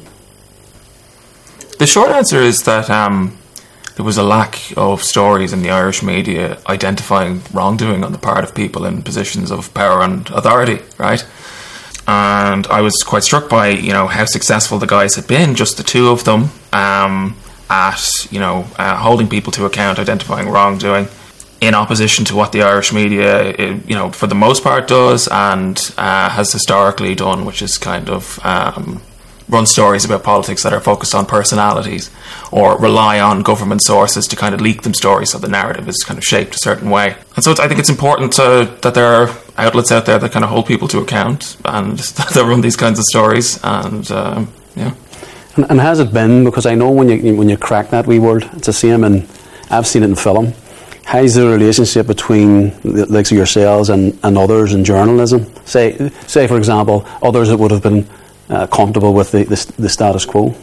C: The short answer is that um, there was a lack of stories in the Irish media identifying wrongdoing on the part of people in positions of power and authority, right? And I was quite struck by, you know, how successful the guys had been, just the two of them, um, at, you know, uh, holding people to account, identifying wrongdoing, in opposition to what the Irish media, it, you know, for the most part does and uh, has historically done, which is kind of um, run stories about politics that are focused on personalities or rely on government sources to kind of leak them stories so the narrative is kind of shaped a certain way. And so it's, I think it's important to, that there are outlets out there that kind of hold people to account and that run these kinds of stories. And um, yeah.
A: And, and has it been, because I know when you when you crack that wee word, it's the same, and I've seen it in film. How's the relationship between the likes of yourselves and, and others in journalism? Say, say for example, others that would have been uh, comfortable with the, the, the status quo?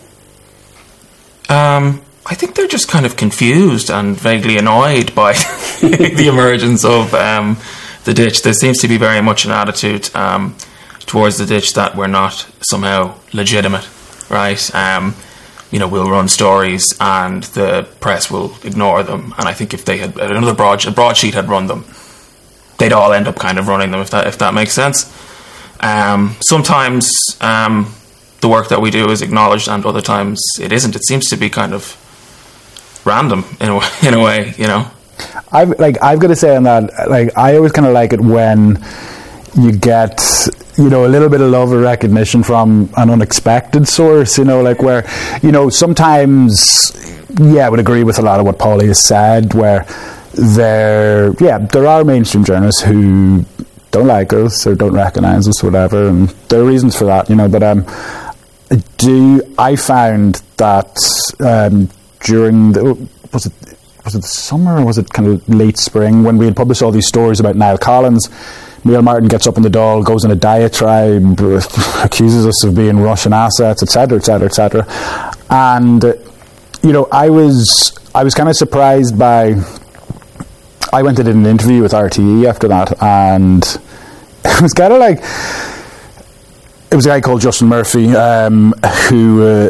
C: Um, I think they're just kind of confused and vaguely annoyed by the emergence of um, the ditch. There seems to be very much an attitude um, towards the ditch that we're not somehow legitimate, right? Um, you know, we'll run stories and the press will ignore them. And I think if they had another broad, a broadsheet had run them, they'd all end up kind of running them, if that if that makes sense. Um, sometimes um, the work that we do is acknowledged, and other times it isn't. It seems to be kind of random in a way, in a way, you know.
B: I've like I've got to say on that, like, I always kind of like it when you get, you know, a little bit of love or recognition from an unexpected source, you know, like where, you know, sometimes, yeah, I would agree with a lot of what Paulie has said, where there, yeah, there are mainstream journalists who don't like us or don't recognise us, whatever, and there are reasons for that, you know, but um, do I found that um, during the, was it, was it the summer or was it kind of late spring, when we had published all these stories about Niall Collins, Micheál Martin gets up in the Dáil, goes in a diatribe, accuses us of being Russian assets, etc, etc, et cetera. And uh, you know, I was I was kind of surprised by. I went and did an interview with R T E after that, and it was kind of like, it was a guy called Justin Murphy, um, who uh,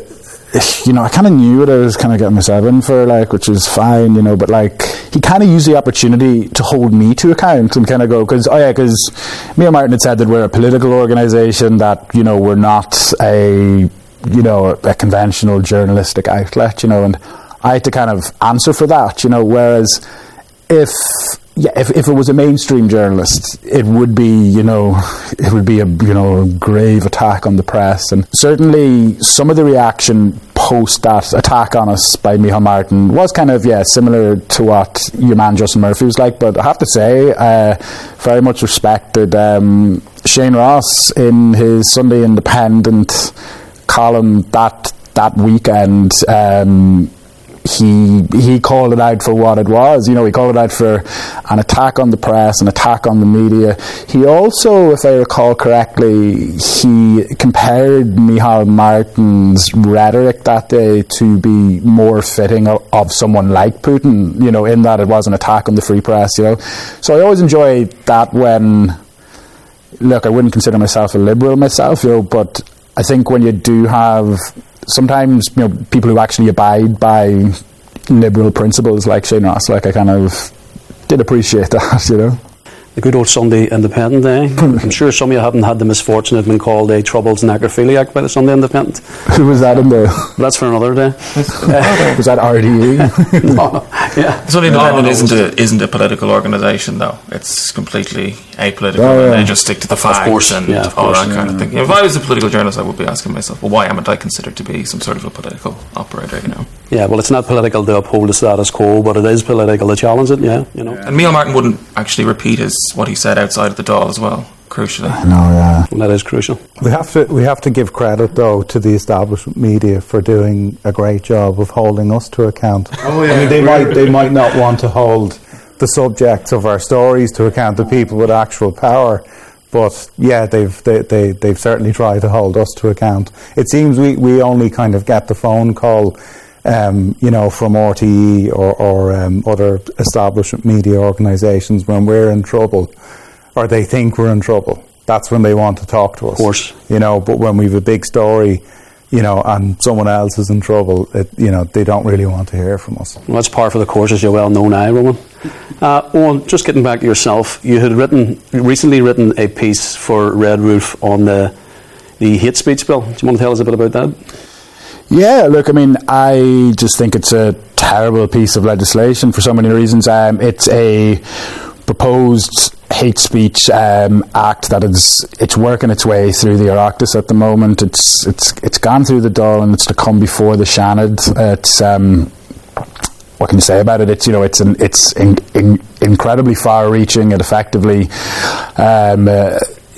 B: you know, I kind of knew what I was kind of getting myself in for, like, which is fine, you know, but, like, he kind of used the opportunity to hold me to account and kind of go, because, oh yeah, because me and Martin had said that we're a political organisation, that, you know, we're not a, you know, a conventional journalistic outlet, you know, and I had to kind of answer for that, you know, whereas if, yeah, if, if it was a mainstream journalist, it would be, you know, it would be a, you know, a grave attack on the press. And certainly some of the reaction post that attack on us by Micheál Martin was kind of, yeah, similar to what your man Justin Murphy was like. But I have to say, uh, very much respected um, Shane Ross in his Sunday Independent column that that weekend. Um, he he called it out for what it was. You know, he called it out for an attack on the press, an attack on the media. He also, if I recall correctly, he compared Micheál Martin's rhetoric that day to be more fitting of, of someone like Putin, you know, in that it was an attack on the free press, you know. So I always enjoy that when, look, I wouldn't consider myself a liberal myself, you know, but I think when you do have sometimes, you know, people who actually abide by liberal principles like Shane Ross, like, I kind of did appreciate that, you know.
A: The good old Sunday Independent, eh? I'm sure some of you haven't had the misfortune of being called a troubled necrophiliac by the Sunday Independent.
B: Who was that in there?
A: That's for another day.
B: Was that R D E?
A: No, yeah.
C: The Sunday Independent
A: No, no,
C: isn't a isn't a political organisation, though. It's completely apolitical,
B: Oh, yeah.
C: and they just stick to the facts
A: course,
C: and
A: yeah, of
C: all
A: course.
C: that kind of thing. If I was a political journalist, I would be asking myself, well, why am I considered to be some sort of a political operator? You know.
A: Yeah, well, it's not political to uphold the status quo, but it is political to challenge it, yeah, you know.
C: And Micheál Martin wouldn't actually repeat his what he said outside of the Dáil as well, crucially.
B: No, yeah.
A: Well, that is crucial.
E: We have to we have to give credit, though, to the establishment media for doing a great job of holding us to account.
B: Oh, yeah.
E: I mean, they might they might not want to hold the subjects of our stories to account, the people with actual power, but yeah, they've they, they they've certainly tried to hold us to account. It seems we, we only kind of get the phone call, um, you know, from R T E or, or um, other establishment media organisations when we're in trouble, or they think we're in trouble. That's when they want to talk to us. Of
A: course.
E: You know, but when we have a big story, you know, and someone else is in trouble, it, you know, they don't really want to hear from us.
A: Well, that's par for the course, as you well know now, Roman. Uh, Owen, just getting back to yourself, you had written recently written a piece for Red Roof on the the hate speech bill. Do you want to tell us a bit about that?
B: Yeah, look, I mean, I just think it's a terrible piece of legislation for so many reasons. Um, it's a proposed hate speech um, act that is it's working its way through the Oireachtas at the moment. It's it's it's gone through the Dáil and it's to come before the Seanad. It's um, what can you say about it? It's you know it's an, it's in, in, incredibly far-reaching. It effectively. Um, uh,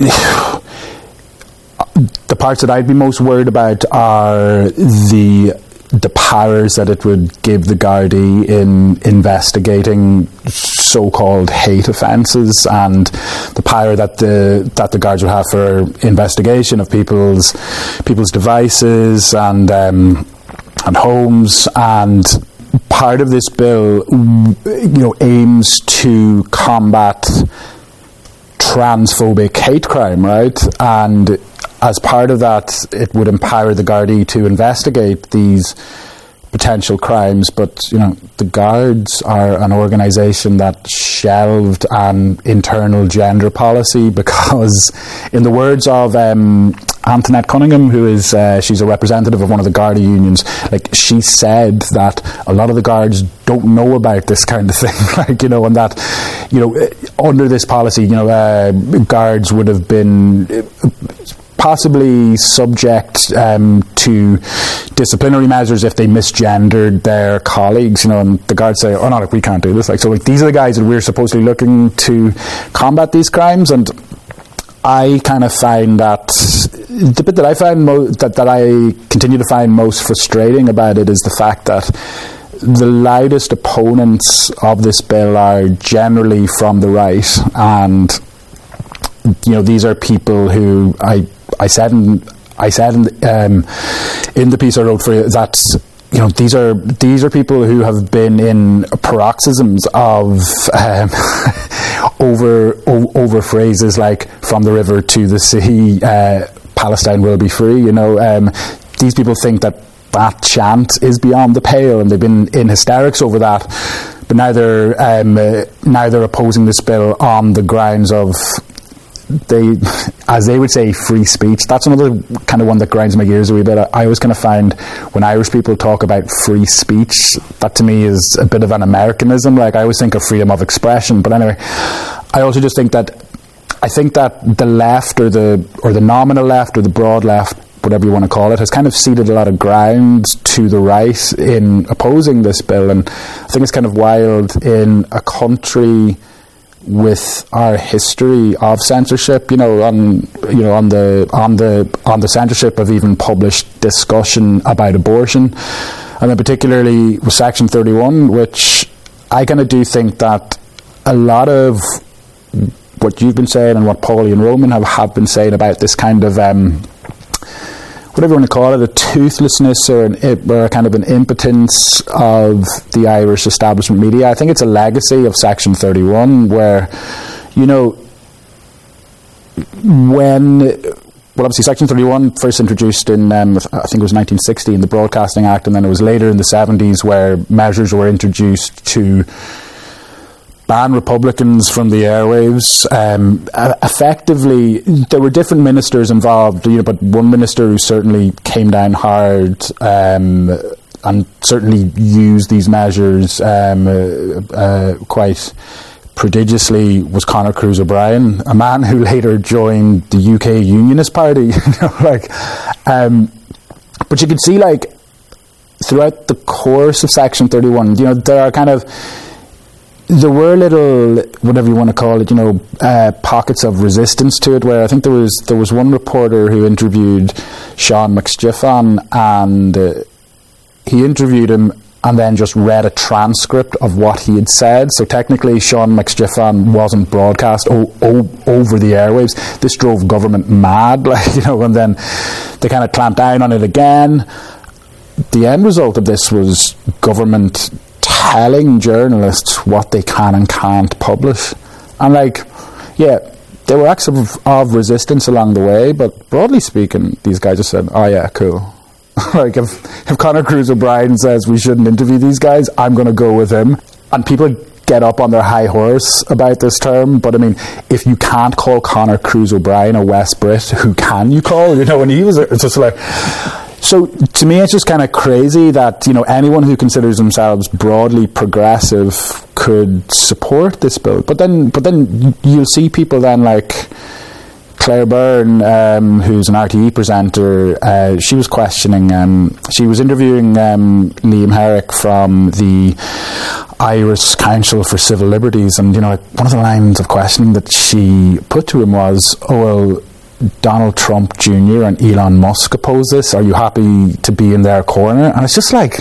B: the parts that I'd be most worried about are the the powers that it would give the Gardaí in investigating so-called hate offences, and the power that the that the guards would have for investigation of people's people's devices and um, and homes. And part of this bill, you know, aims to combat transphobic hate crime, right? And as part of that, it would empower the Gardaí to investigate these potential crimes. But, you know, the Guards are an organisation that shelved an internal gender policy because, in the words of um, Antoinette Cunningham, who is, uh, she's a representative of one of the Garda unions, like, she said that a lot of the Guards don't know about this kind of thing, like, you know, and that, you know, under this policy, you know, uh, Guards would have been possibly subject um, to disciplinary measures if they misgendered their colleagues, you know, and the guards say, oh no, like, we can't do this. Like, so like, these are the guys that we're supposedly looking to combat these crimes. And I kind of find that the bit that I find mo- that, that I continue to find most frustrating about it is the fact that the loudest opponents of this bill are generally from the right, and you know, these are people who I I said in I said in, um, in the piece I wrote for you that, you know, these are these are people who have been in paroxysms of um, over o- over phrases like "from the river to the sea, uh, Palestine will be free." You know, um, these people think that that chant is beyond the pale, and they've been in hysterics over that. But now they're um, uh, now they're opposing this bill on the grounds of, they, as they would say, free speech. That's another kind of one that grinds my gears a wee bit. I, I always kind of find when Irish people talk about free speech, that to me is a bit of an Americanism. Like, I always think of freedom of expression. But anyway, I also just think that I think that the left, or the or the nominal left, or the broad left, whatever you want to call it, has kind of ceded a lot of ground to the right in opposing this bill. And I think it's kind of wild in a country with our history of censorship, you know, on you know on the on the on the censorship of even published discussion about abortion, and then particularly with Section thirty-one, which I kind of do think that a lot of what you've been saying and what Paulie and Roman have, have been saying about this kind of um, whatever you want to call it, a toothlessness or, an, or a kind of an impotence of the Irish establishment media. I think it's a legacy of Section thirty-one, where, you know, when, well, obviously Section thirty-one first introduced in, um, I think it was nineteen sixty in the Broadcasting Act, and then it was later in the seventies where measures were introduced to ban Republicans from the airwaves. Um, effectively, there were different ministers involved, you know, but one minister who certainly came down hard um, and certainly used these measures um, uh, uh, quite prodigiously was Conor Cruise O'Brien, a man who later joined the U K Unionist Party. You know, like, um, but you can see, like, throughout the course of Section thirty-one, you know, there are kind of there were little, whatever you want to call it, you know, uh, pockets of resistance to it, where I think there was there was one reporter who interviewed Sean McStiffan, and uh, he interviewed him and then just read a transcript of what he had said. So technically Sean McStiffan wasn't broadcast o- o- over the airwaves. This drove government mad, like, you know, and then they kind of clamped down on it again. The end result of this was government telling journalists what they can and can't publish. And, like, yeah, there were acts of, of resistance along the way, but broadly speaking, these guys just said, oh yeah, cool. Like, if, if Conor Cruise O'Brien says we shouldn't interview these guys, I'm going to go with him. And people get up on their high horse about this term, but I mean, if you can't call Conor Cruise O'Brien a West Brit, who can you call? You know, when he was, it's just like... So to me, it's just kind of crazy that, you know, anyone who considers themselves broadly progressive could support this bill. But then, but then you'll see people then like Claire Byrne, um, who's an R T E presenter. Uh, she was questioning. Um, she was interviewing um, Liam Herrick from the Irish Council for Civil Liberties, and, you know, one of the lines of questioning that she put to him was, "Oh well, Donald Trump Junior and Elon Musk oppose this. Are you happy to be in their corner?" And it's just like,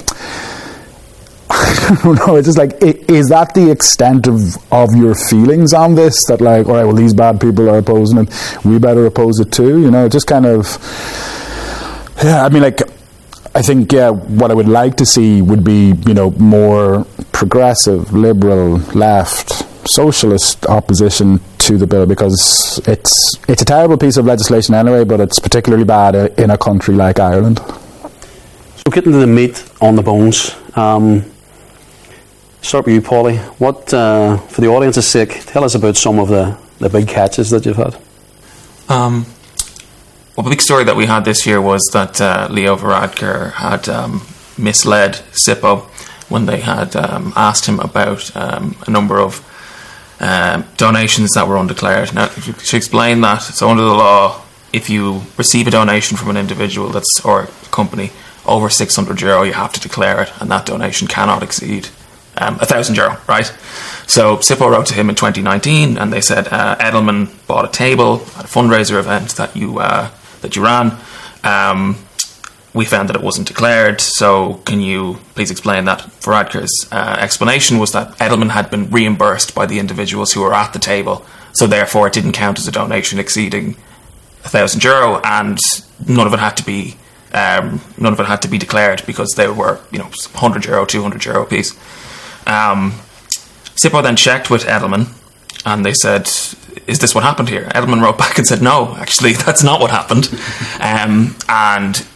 B: I don't know, it's just like, is that the extent of, of your feelings on this? That, like, all right, well, these bad people are opposing it, we better oppose it too? You know, just kind of, yeah, I mean, like, I think, yeah, what I would like to see would be, you know, more progressive, liberal, left, socialist opposition to the bill, because it's it's a terrible piece of legislation anyway, but it's particularly bad in a country like Ireland.
A: So getting to the meat on the bones, um, start with you, Paulie. What, uh, for the audience's sake, tell us about some of the, the big catches that you've had.
C: Um, well, the big story that we had this year was that uh, Leo Varadkar had um, misled SIPO when they had um, asked him about um, a number of Um, donations that were undeclared. Now, if you should explain that, so under the law, if you receive a donation from an individual that's or a company over six hundred euro, you have to declare it, and that donation cannot exceed um, one thousand euro, right? So SIPO wrote to him in twenty nineteen, and they said uh, Edelman bought a table at a fundraiser event that you uh, that you ran. Um, we found that it wasn't declared, so can you please explain that? Varadkar's uh, explanation was that Edelman had been reimbursed by the individuals who were at the table, so therefore it didn't count as a donation exceeding a thousand euro, and none of it had to be um, none of it had to be declared because they were, you know, one hundred euro, two hundred euro a piece. Um, SIPO then checked with Edelman, and they said, "Is this what happened here?" Edelman wrote back and said, "No, actually, that's not what happened." Um, and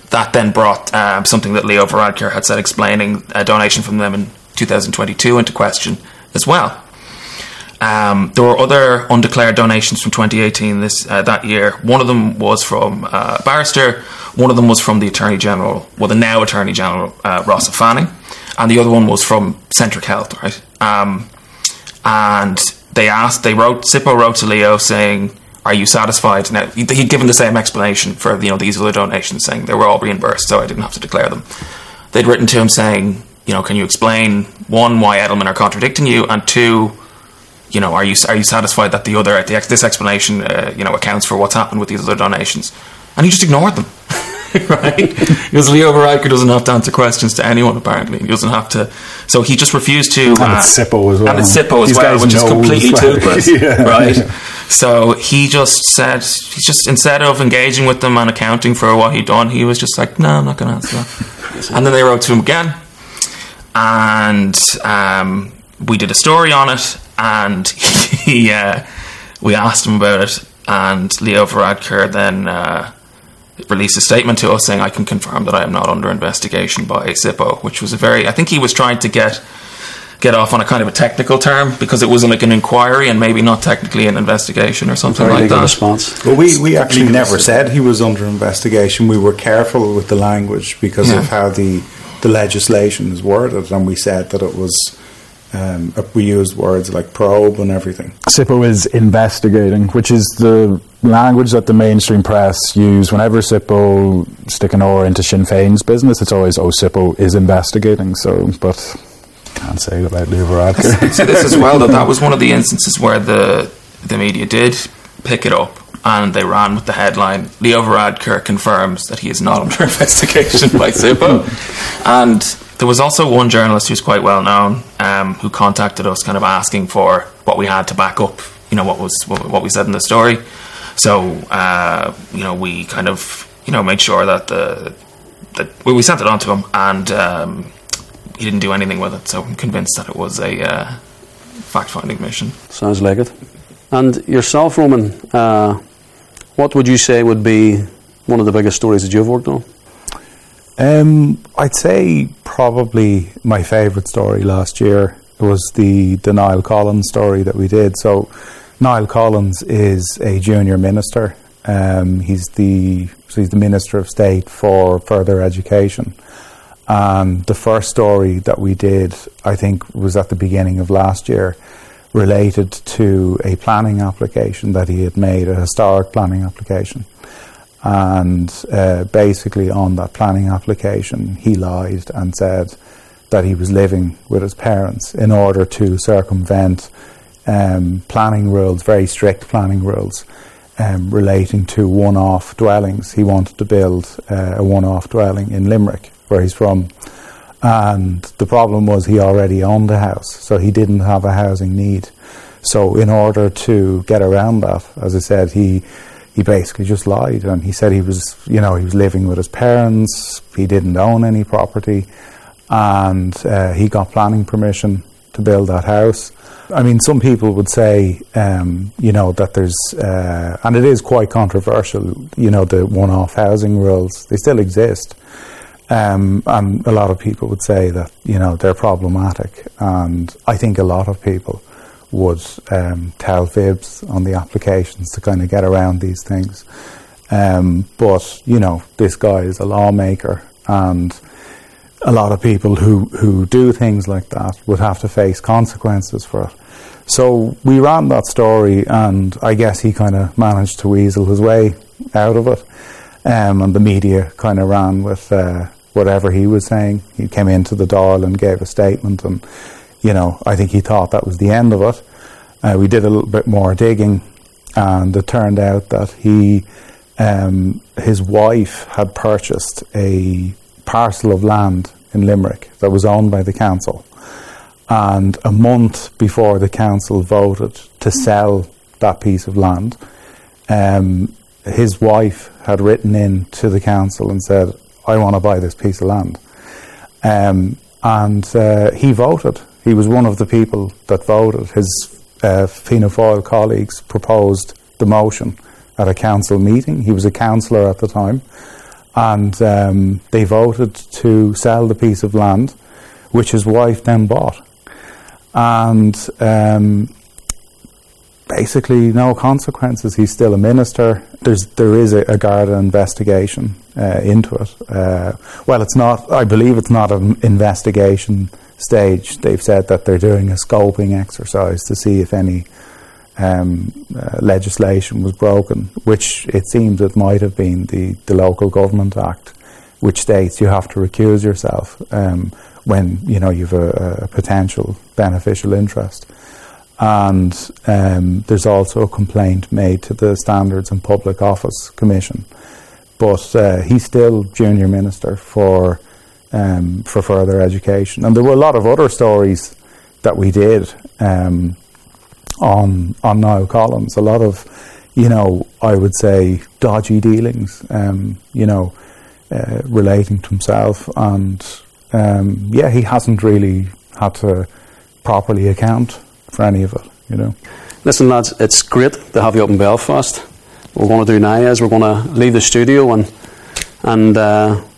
C: that then brought um, something that Leo Varadkar had said, explaining a donation from them in two thousand twenty-two into question as well. Um, there were other undeclared donations from twenty eighteen this uh, that year. One of them was from uh, a barrister. One of them was from the Attorney General, well, the now Attorney General, uh, Rossa Fanning, and the other one was from Centric Health, right? Um, and they asked, they wrote, SIPO wrote to Leo saying, "Are you satisfied?" Now, he- he'd given the same explanation for, you know, these other donations, saying they were all reimbursed, so I didn't have to declare them. They'd written to him saying, you know, can you explain, one, why Edelman are contradicting you, and two, you know, are you are you satisfied that the other, the, this explanation, uh, you know, accounts for what's happened with these other donations? And he just ignored them. Right? Because Leo Varadkar doesn't have to answer questions to anyone, apparently. He doesn't have to. So he just refused to.
E: And
C: uh,
E: it's SIPO as well.
C: And it's SIPO as
E: These
C: well,
E: guys
C: which is
E: know
C: completely
E: as well.
C: toothless.
E: Yeah.
C: Right? So he just said, he's just, instead of engaging with them and accounting for what he'd done, he was just like, no, I'm not going to answer that. And then they wrote to him again. And um, we did a story on it. And he, uh, we asked him about it. And Leo Varadkar then uh, released a statement to us saying, I can confirm that I am not under investigation by SIPO, which was a very, I think he was trying to get get off on a kind of a technical term, because it wasn't like an inquiry and maybe not technically an investigation or something
A: Very
C: like
A: legal
C: that.
A: response.
E: Well, we, we actually
C: Legal
E: never
C: response.
E: said he was under investigation. We were careful with the language because
C: Yeah.
E: of how the the legislation is worded, and we said that it was. Um, we used words like probe and everything.
B: SIPO is investigating, which is the language that the mainstream press use. Whenever SIPO stick an oar into Sinn Féin's business, it's always, oh, SIPO is investigating. So, but can't say it about Leo Varadkar.
C: So this as well, that that was one of the instances where the the media did pick it up and they ran with the headline, Leo Varadkar confirms that he is not under investigation by SIPO. And there was also one journalist who's quite well known, um, who contacted us kind of asking for what we had to back up, you know, what was what, what we said in the story. So, uh, you know, we kind of, you know, made sure that the that well, we sent it on to him, and um, he didn't do anything with it. So I'm convinced that it was a uh, fact-finding mission.
A: Sounds like it. And yourself, Roman, uh, what would you say would be one of the biggest stories that you've worked on?
E: Um, I'd say probably my favourite story last year was the, the Niall Collins story that we did. So Niall Collins is a junior minister. Um, he's the so he's the Minister of State for Further Education. And the first story that we did, I think, was at the beginning of last year, related to a planning application that he had made, a historic planning application. And uh, basically on that planning application, he lied and said that he was living with his parents in order to circumvent um, planning rules, very strict planning rules, um, relating to one-off dwellings. He wanted to build uh, a one-off dwelling in Limerick, where he's from. And the problem was he already owned a house, so he didn't have a housing need. So in order to get around that, as I said, he... He basically just lied, and he said he was, you know, he was living with his parents, he didn't own any property, and uh, he got planning permission to build that house. I mean, some people would say, um, you know, that there's, uh, and it is quite controversial, you know, the one-off housing rules, they still exist. Um, and a lot of people would say that, you know, they're problematic, and I think a lot of people would um, tell fibs on the applications to kind of get around these things. Um, but, you know, this guy is a lawmaker, and a lot of people who, who do things like that would have to face consequences for it. So we ran that story, and I guess he kind of managed to weasel his way out of it. Um, and the media kind of ran with uh, whatever he was saying. He came into the Dáil and gave a statement, and you know, I think he thought that was the end of it. Uh, we did a little bit more digging, and it turned out that he, um, his wife had purchased a parcel of land in Limerick that was owned by the council. And a month before the council voted to sell that piece of land, um, his wife had written in to the council and said, I want to buy this piece of land. Um, and uh, he voted. He was one of the people that voted. His uh, Fianna Fáil colleagues proposed the motion at a council meeting. He was a councillor at the time, and um, they voted to sell the piece of land, which his wife then bought. And um, basically no consequences. He's still a minister. There's there is a, a Garda investigation uh, into it. Uh, well, it's not. I believe it's not an investigation stage. They've said that they're doing a scoping exercise to see if any um, uh, legislation was broken, which it seems it might have been the, the Local Government Act, which states you have to recuse yourself um, when you know you've a, a potential beneficial interest. And um, there's also a complaint made to the Standards and Public Office Commission. But uh, he's still junior minister for um, for further education. And there were a lot of other stories that we did um, on on Niall Collins. A lot of, you know, I would say dodgy dealings, um, you know, uh, relating to himself. And um, yeah, he hasn't really had to properly account for any of it, you know.
A: Listen, lads, it's great to have you up in Belfast. What we're going to do now is we're going to leave the studio and and uh,